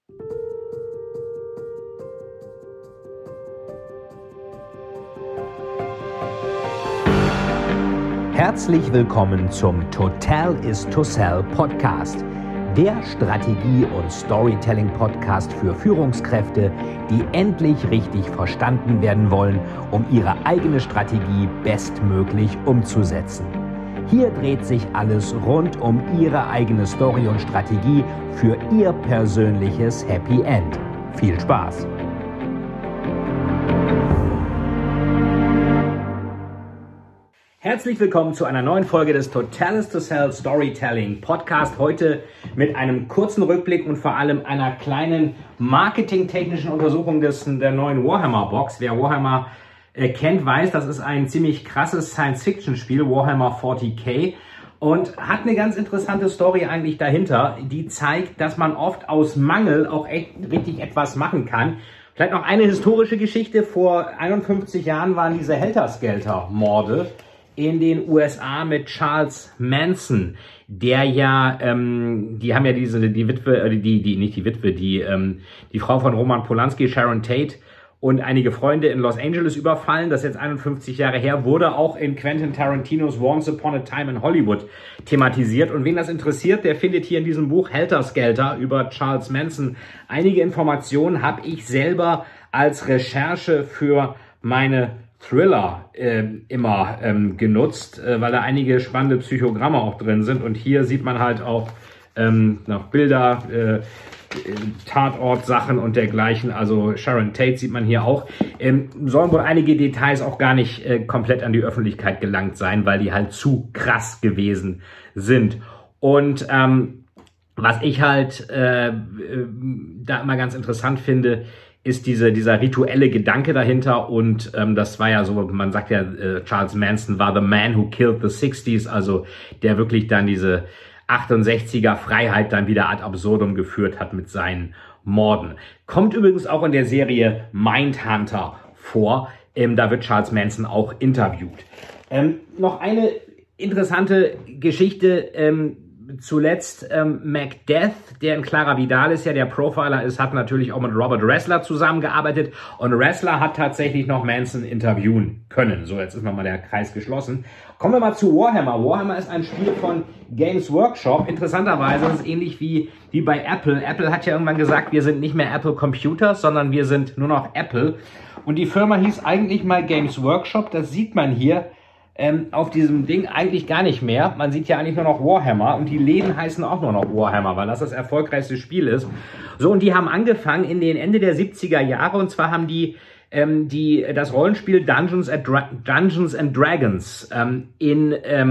Herzlich willkommen zum Total is to Sell Podcast, der Strategie- und Storytelling-Podcast für Führungskräfte, die endlich richtig verstanden werden wollen, um ihre eigene Strategie bestmöglich umzusetzen. Hier dreht sich alles rund um Ihre eigene Story und Strategie für Ihr persönliches Happy End. Viel Spaß! Herzlich willkommen zu einer neuen Folge des Total is to Sell Storytelling Podcast. Heute mit einem kurzen Rückblick und vor allem einer kleinen marketingtechnischen Untersuchung der neuen Warhammer Box. Wer Warhammer kennt, weiß, das ist ein ziemlich krasses Science-Fiction-Spiel, Warhammer 40k. Und hat eine ganz interessante Story eigentlich dahinter, die zeigt, dass man oft aus Mangel auch echt richtig etwas machen kann. Vielleicht noch eine historische Geschichte. Vor 51 Jahren waren diese Helter-Skelter-Morde in den USA mit Charles Manson, der ja, die haben ja die Frau von Roman Polanski, Sharon Tate, und einige Freunde in Los Angeles überfallen. Das ist jetzt 51 Jahre her, wurde auch in Quentin Tarantinos Once Upon a Time in Hollywood thematisiert. Und wen das interessiert, der findet hier in diesem Buch Helter Skelter über Charles Manson einige Informationen, habe ich selber als Recherche für meine Thriller immer genutzt, weil da einige spannende Psychogramme auch drin sind. Und hier sieht man halt auch noch Bilder, Tatortsachen und dergleichen. Also Sharon Tate sieht man hier auch. Sollen wohl einige Details auch gar nicht komplett an die Öffentlichkeit gelangt sein, weil die halt zu krass gewesen sind. Und was ich halt da immer ganz interessant finde, ist dieser rituelle Gedanke dahinter. Und das war ja so, man sagt ja, Charles Manson war the man who killed the 60s, also der wirklich dann diese 68er Freiheit dann wieder ad absurdum geführt hat mit seinen Morden. Kommt übrigens auch in der Serie Mindhunter vor. Da wird Charles Manson auch interviewt. Noch eine interessante Geschichte. Zuletzt Macbeth, der in Clara Vidal ist, ja der Profiler ist, hat natürlich auch mit Robert Ressler zusammengearbeitet. Und Ressler hat tatsächlich noch Manson interviewen können. So, jetzt ist nochmal der Kreis geschlossen. Kommen wir mal zu Warhammer. Warhammer ist ein Spiel von Games Workshop. Interessanterweise ist es ähnlich wie bei Apple. Apple hat ja irgendwann gesagt, wir sind nicht mehr Apple Computers, sondern wir sind nur noch Apple. Und die Firma hieß eigentlich mal Games Workshop. Das sieht man hier auf diesem Ding eigentlich gar nicht mehr. Man sieht ja eigentlich nur noch Warhammer und die Läden heißen auch nur noch Warhammer, weil das erfolgreichste Spiel ist. So, und die haben angefangen in den Ende der 70er Jahre, und zwar haben die das Rollenspiel Dungeons and Dragons in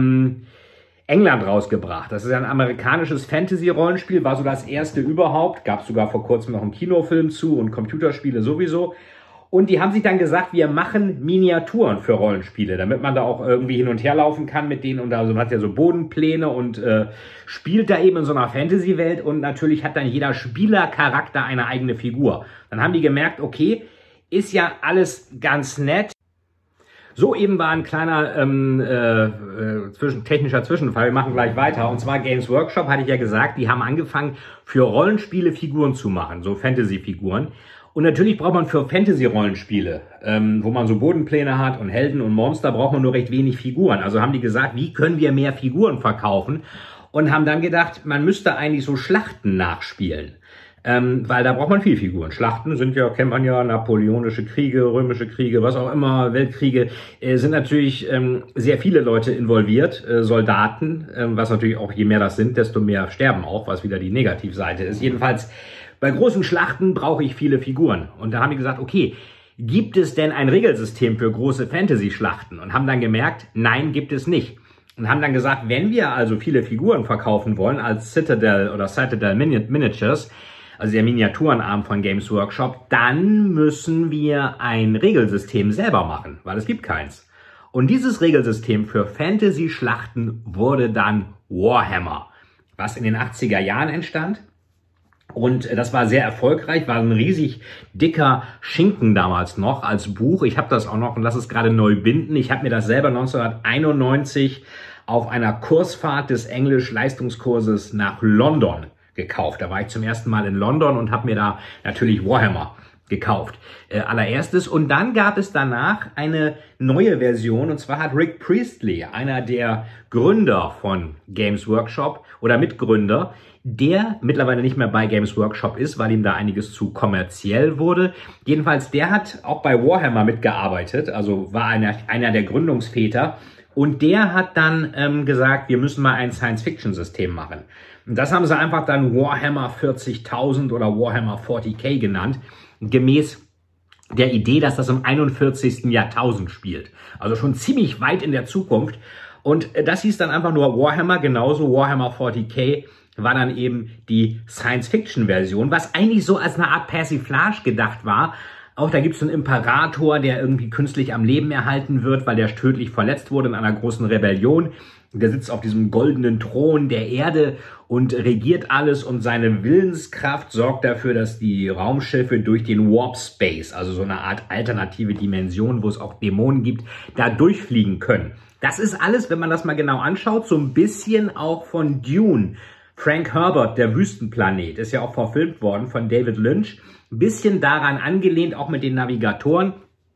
England rausgebracht. Das ist ein amerikanisches Fantasy-Rollenspiel, war so das erste überhaupt. Gab es sogar vor kurzem noch einen Kinofilm zu und Computerspiele sowieso. Und die haben sich dann gesagt, wir machen Miniaturen für Rollenspiele, damit man da auch irgendwie hin und her laufen kann mit denen. Und also man hat ja so Bodenpläne und spielt da eben in so einer Fantasy-Welt. Und natürlich hat dann jeder Spielercharakter eine eigene Figur. Dann haben die gemerkt, okay, ist ja alles ganz nett. So, eben war ein kleiner technischer Zwischenfall. Wir machen gleich weiter. Und zwar Games Workshop, hatte ich ja gesagt, die haben angefangen, für Rollenspiele Figuren zu machen, so Fantasy-Figuren. Und natürlich braucht man für Fantasy-Rollenspiele, wo man so Bodenpläne hat und Helden und Monster, braucht man nur recht wenig Figuren. Also haben die gesagt, wie können wir mehr Figuren verkaufen? Und haben dann gedacht, man müsste eigentlich so Schlachten nachspielen. Weil da braucht man viel Figuren. Schlachten sind ja, kennt man ja, napoleonische Kriege, römische Kriege, was auch immer, Weltkriege, sind natürlich sehr viele Leute involviert, Soldaten, was natürlich auch, je mehr das sind, desto mehr sterben auch, was wieder die Negativseite ist. Jedenfalls, bei großen Schlachten brauche ich viele Figuren. Und da haben die gesagt, okay, gibt es denn ein Regelsystem für große Fantasy-Schlachten? Und haben dann gemerkt, nein, gibt es nicht. Und haben dann gesagt, wenn wir also viele Figuren verkaufen wollen als Citadel oder Citadel Miniatures, also der Miniaturenarm von Games Workshop, dann müssen wir ein Regelsystem selber machen, weil es gibt keins. Und dieses Regelsystem für Fantasy-Schlachten wurde dann Warhammer, was in den 80er Jahren entstand. Und das war sehr erfolgreich, war ein riesig dicker Schinken damals noch als Buch. Ich habe das auch noch und lasse es gerade neu binden. Ich habe mir das selber 1991 auf einer Kursfahrt des Englisch-Leistungskurses nach London gekauft. Da war ich zum ersten Mal in London und habe mir da natürlich Warhammer gekauft, allererstes. Und dann gab es danach eine neue Version, und zwar hat Rick Priestley, einer der Gründer von Games Workshop oder Mitgründer, der mittlerweile nicht mehr bei Games Workshop ist, weil ihm da einiges zu kommerziell wurde. Jedenfalls, der hat auch bei Warhammer mitgearbeitet, also war einer der Gründungsväter. Und der hat dann gesagt, wir müssen mal ein Science-Fiction-System machen. Und das haben sie einfach dann Warhammer 40.000 oder Warhammer 40k genannt, gemäß der Idee, dass das im 41. Jahrtausend spielt. Also schon ziemlich weit in der Zukunft. Und das hieß dann einfach nur Warhammer, genauso Warhammer 40k war dann eben die Science-Fiction-Version, was eigentlich so als eine Art Persiflage gedacht war. Auch da gibt es einen Imperator, der irgendwie künstlich am Leben erhalten wird, weil der tödlich verletzt wurde in einer großen Rebellion. Der sitzt auf diesem goldenen Thron der Erde und regiert alles, und seine Willenskraft sorgt dafür, dass die Raumschiffe durch den Warp Space, also so eine Art alternative Dimension, wo es auch Dämonen gibt, da durchfliegen können. Das ist alles, wenn man das mal genau anschaut, so ein bisschen auch von Dune. Frank Herbert, der Wüstenplanet, ist ja auch verfilmt worden von David Lynch. Ein bisschen daran angelehnt, auch mit den Navigatoren.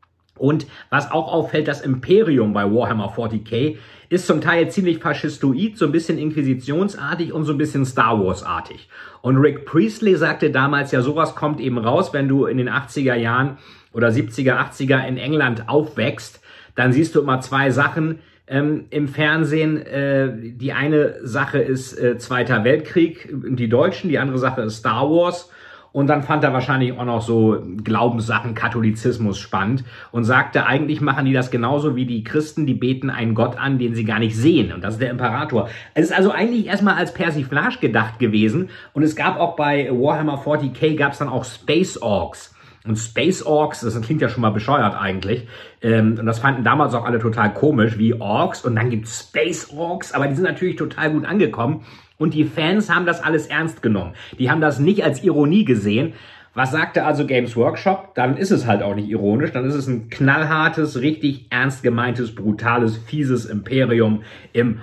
Und was auch auffällt, das Imperium bei Warhammer 40k ist zum Teil ziemlich faschistoid, so ein bisschen inquisitionsartig und so ein bisschen Star Wars-artig. Und Rick Priestley sagte damals, ja, sowas kommt eben raus, wenn du in den 80er Jahren oder 70er, 80er in England aufwächst, dann siehst du immer zwei Sachen im Fernsehen. Die eine Sache ist Zweiter Weltkrieg, die Deutschen, die andere Sache ist Star Wars. Und dann fand er wahrscheinlich auch noch so Glaubenssachen, Katholizismus spannend und sagte, eigentlich machen die das genauso wie die Christen, die beten einen Gott an, den sie gar nicht sehen. Und das ist der Imperator. Es ist also eigentlich erstmal als Persiflage gedacht gewesen. Und es gab auch bei Warhammer 40k gab es dann auch Space Orcs. Und Space Orcs, das klingt ja schon mal bescheuert eigentlich. Und das fanden damals auch alle total komisch, wie Orks. Und dann gibt's Space Orcs, aber die sind natürlich total gut angekommen. Und die Fans haben das alles ernst genommen. Die haben das nicht als Ironie gesehen. Was sagte also Games Workshop? Dann ist es halt auch nicht ironisch. Dann ist es ein knallhartes, richtig ernst gemeintes, brutales, fieses Imperium im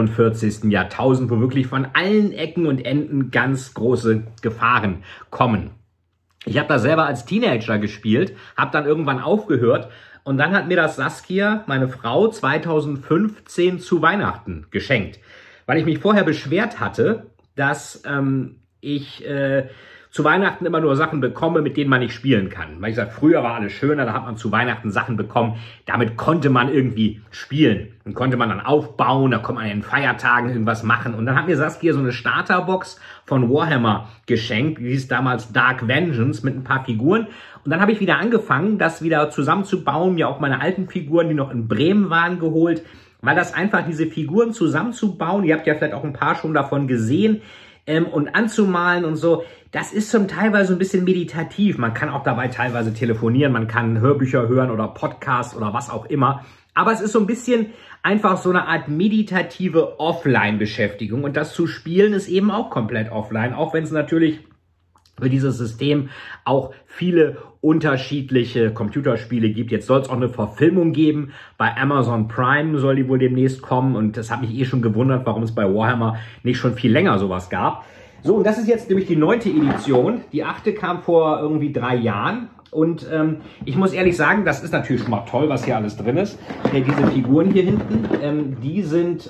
41. Jahrtausend, wo wirklich von allen Ecken und Enden ganz große Gefahren kommen. Ich habe da selber als Teenager gespielt, habe dann irgendwann aufgehört, und dann hat mir das Saskia, meine Frau, 2015 zu Weihnachten geschenkt. Weil ich mich vorher beschwert hatte, dass ich zu Weihnachten immer nur Sachen bekomme, mit denen man nicht spielen kann. Weil ich sage, früher war alles schöner, da hat man zu Weihnachten Sachen bekommen, damit konnte man irgendwie spielen. Und konnte man dann aufbauen, da konnte man in den Feiertagen irgendwas machen. Und dann hat mir Saskia so eine Starterbox von Warhammer geschenkt, die hieß damals Dark Vengeance, mit ein paar Figuren. Und dann habe ich wieder angefangen, das wieder zusammenzubauen, mir auch meine alten Figuren, die noch in Bremen waren, geholt. Weil das einfach, diese Figuren zusammenzubauen, ihr habt ja vielleicht auch ein paar schon davon gesehen, und anzumalen und so, das ist zum teilweise ein bisschen meditativ. Man kann auch dabei teilweise telefonieren, man kann Hörbücher hören oder Podcasts oder was auch immer. Aber es ist so ein bisschen einfach so eine Art meditative Offline-Beschäftigung. Und das zu spielen ist eben auch komplett offline, auch wenn es natürlich für dieses System auch viele unterschiedliche Computerspiele gibt. Jetzt soll es auch eine Verfilmung geben. Bei Amazon Prime soll die wohl demnächst kommen. Und das hat mich schon gewundert, warum es bei Warhammer nicht schon viel länger sowas gab. So, und das ist jetzt nämlich die 9. Edition. Die 8. kam vor irgendwie 3 Jahren. Und ich muss ehrlich sagen, das ist natürlich schon mal toll, was hier alles drin ist. Diese Figuren hier hinten, die sind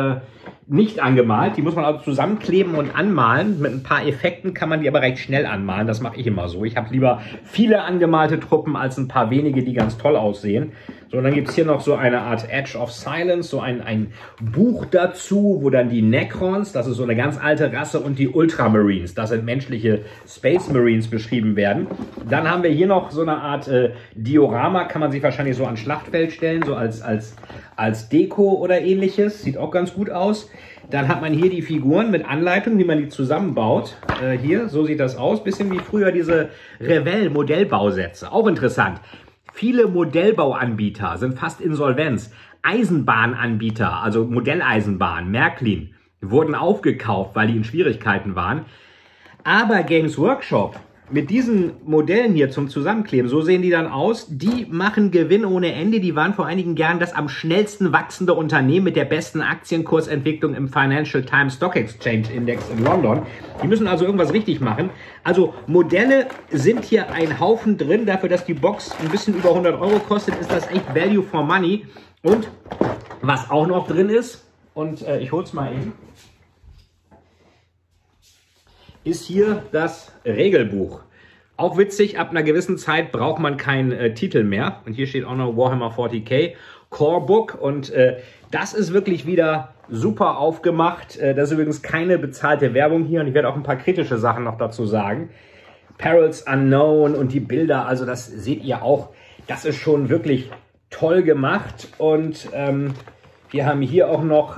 nicht angemalt. Die muss man also zusammenkleben und anmalen. Mit ein paar Effekten kann man die aber recht schnell anmalen. Das mache ich immer so. Ich habe lieber viele angemalte Truppen als ein paar wenige, die ganz toll aussehen. So, und dann gibt es hier noch so eine Art Edge of Silence, so ein Buch dazu, wo dann die Necrons, das ist so eine ganz alte Rasse, und die Ultramarines, das sind menschliche Space Marines, beschrieben werden. Dann haben wir hier noch so eine Art Diorama, kann man sich wahrscheinlich so ans Schlachtfeld stellen, so als Deko oder ähnliches. Sieht auch ganz gut aus. Dann hat man hier die Figuren mit Anleitung, wie man die zusammenbaut. Hier, so sieht das aus. Bisschen wie früher diese Revell-Modellbausätze. Auch interessant. Viele Modellbauanbieter sind fast Insolvenz. Eisenbahnanbieter, also Modelleisenbahn, Märklin, wurden aufgekauft, weil die in Schwierigkeiten waren. Aber Games Workshop mit diesen Modellen hier zum Zusammenkleben, so sehen die dann aus, die machen Gewinn ohne Ende. Die waren vor einigen Jahren das am schnellsten wachsende Unternehmen mit der besten Aktienkursentwicklung im Financial Times Stock Exchange Index in London. Die müssen also irgendwas richtig machen. Also Modelle sind hier ein Haufen drin. Dafür, dass die Box ein bisschen über 100 € kostet, ist das echt Value for Money. Und was auch noch drin ist, und ich hol's mal eben, ist hier das Regelbuch. Auch witzig, ab einer gewissen Zeit braucht man keinen Titel mehr. Und hier steht auch noch Warhammer 40k Core Book. Und das ist wirklich wieder super aufgemacht. Das ist übrigens keine bezahlte Werbung hier. Und ich werde auch ein paar kritische Sachen noch dazu sagen. Perils Unknown und die Bilder, also das seht ihr auch. Das ist schon wirklich toll gemacht. Und wir haben hier auch noch...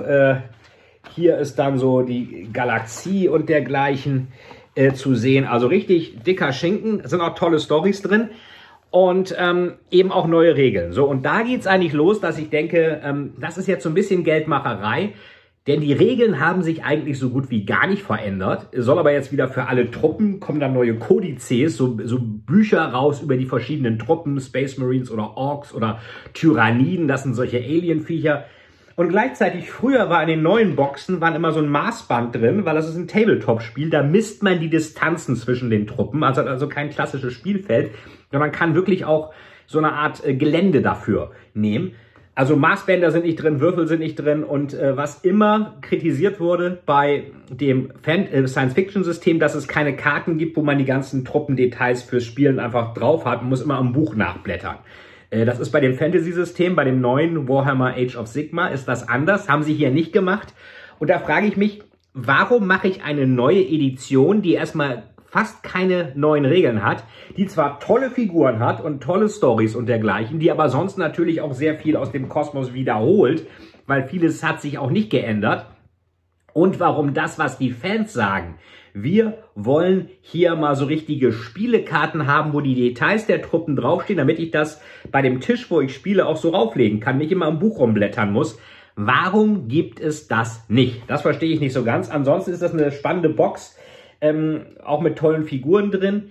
hier ist dann so die Galaxie und dergleichen zu sehen. Also richtig dicker Schinken. Es sind auch tolle Storys drin. Und eben auch neue Regeln. So, und da geht es eigentlich los, dass ich denke, das ist jetzt so ein bisschen Geldmacherei. Denn die Regeln haben sich eigentlich so gut wie gar nicht verändert. Es soll aber jetzt wieder für alle Truppen, kommen dann neue Kodizes, so Bücher raus über die verschiedenen Truppen, Space Marines oder Orks oder Tyranniden. Das sind solche Alien-Viecher. Und gleichzeitig, früher war in den neuen Boxen waren immer so ein Maßband drin, weil das ist ein Tabletop-Spiel. Da misst man die Distanzen zwischen den Truppen. Also kein klassisches Spielfeld, sondern kann wirklich auch so eine Art Gelände dafür nehmen. Also Maßbänder sind nicht drin, Würfel sind nicht drin. Und was immer kritisiert wurde bei dem Science-Fiction-System, dass es keine Karten gibt, wo man die ganzen Truppendetails fürs Spielen einfach drauf hat. Man muss immer am Buch nachblättern. Das ist bei dem Fantasy-System, bei dem neuen Warhammer Age of Sigmar ist das anders, haben sie hier nicht gemacht. Und da frage ich mich, warum mache ich eine neue Edition, die erstmal fast keine neuen Regeln hat, die zwar tolle Figuren hat und tolle Storys und dergleichen, die aber sonst natürlich auch sehr viel aus dem Kosmos wiederholt, weil vieles hat sich auch nicht geändert. Und warum das, was die Fans sagen, wir wollen hier mal so richtige Spielekarten haben, wo die Details der Truppen draufstehen, damit ich das bei dem Tisch, wo ich spiele, auch so rauflegen kann, nicht immer im Buch rumblättern muss. Warum gibt es das nicht? Das verstehe ich nicht so ganz. Ansonsten ist das eine spannende Box, auch mit tollen Figuren drin.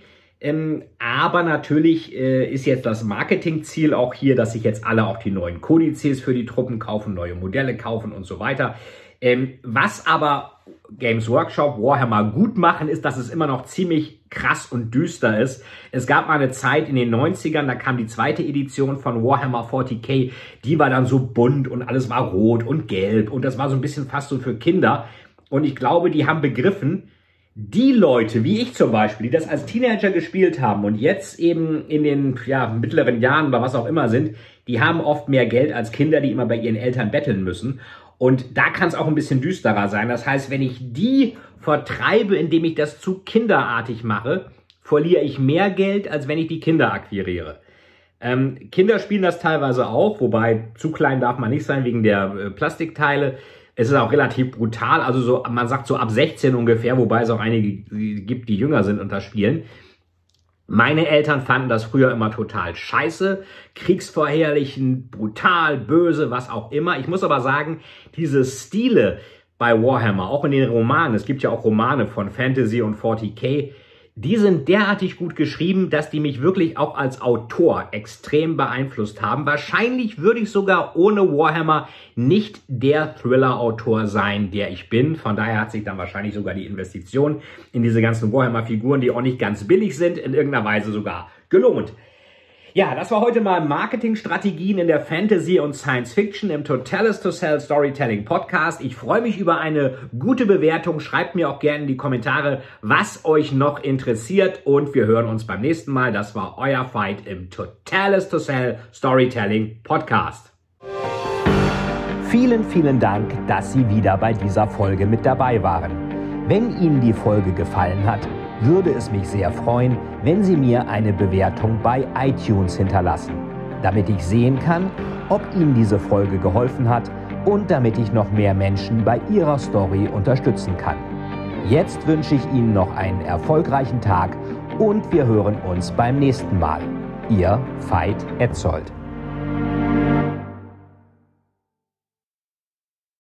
Aber natürlich ist jetzt das Marketingziel auch hier, dass sich jetzt alle auch die neuen Kodizes für die Truppen kaufen, neue Modelle kaufen und so weiter. Was aber Games Workshop Warhammer gut machen, ist, dass es immer noch ziemlich krass und düster ist. Es gab mal eine Zeit in den 90ern, da kam die zweite Edition von Warhammer 40k, die war dann so bunt und alles war rot und gelb und das war so ein bisschen fast so für Kinder. Und ich glaube, die haben begriffen, die Leute, wie ich zum Beispiel, die das als Teenager gespielt haben und jetzt eben in den mittleren Jahren oder was auch immer sind, die haben oft mehr Geld als Kinder, die immer bei ihren Eltern betteln müssen. Und da kann es auch ein bisschen düsterer sein. Das heißt, wenn ich die vertreibe, indem ich das zu kinderartig mache, verliere ich mehr Geld, als wenn ich die Kinder akquiriere. Kinder spielen das teilweise auch, wobei zu klein darf man nicht sein wegen der Plastikteile. Es ist auch relativ brutal, also so, man sagt so ab 16 ungefähr, wobei es auch einige gibt, die jünger sind und das spielen. Meine Eltern fanden das früher immer total scheiße, kriegsverherrlichen, brutal, böse, was auch immer. Ich muss aber sagen, diese Stile bei Warhammer, auch in den Romanen, es gibt ja auch Romane von Fantasy und 40k, die sind derartig gut geschrieben, dass die mich wirklich auch als Autor extrem beeinflusst haben. Wahrscheinlich würde ich sogar ohne Warhammer nicht der Thriller-Autor sein, der ich bin. Von daher hat sich dann wahrscheinlich sogar die Investition in diese ganzen Warhammer-Figuren, die auch nicht ganz billig sind, in irgendeiner Weise sogar gelohnt. Ja, das war heute mal Marketingstrategien in der Fantasy und Science Fiction im Totalis to Sell Storytelling Podcast. Ich freue mich über eine gute Bewertung. Schreibt mir auch gerne in die Kommentare, was euch noch interessiert. Und wir hören uns beim nächsten Mal. Das war euer Fight im Totalis to Sell Storytelling Podcast. Vielen, vielen Dank, dass Sie wieder bei dieser Folge mit dabei waren. Wenn Ihnen die Folge gefallen hat, würde es mich sehr freuen, wenn Sie mir eine Bewertung bei iTunes hinterlassen, damit ich sehen kann, ob Ihnen diese Folge geholfen hat und damit ich noch mehr Menschen bei ihrer Story unterstützen kann. Jetzt wünsche ich Ihnen noch einen erfolgreichen Tag und wir hören uns beim nächsten Mal. Ihr Veit Etzold.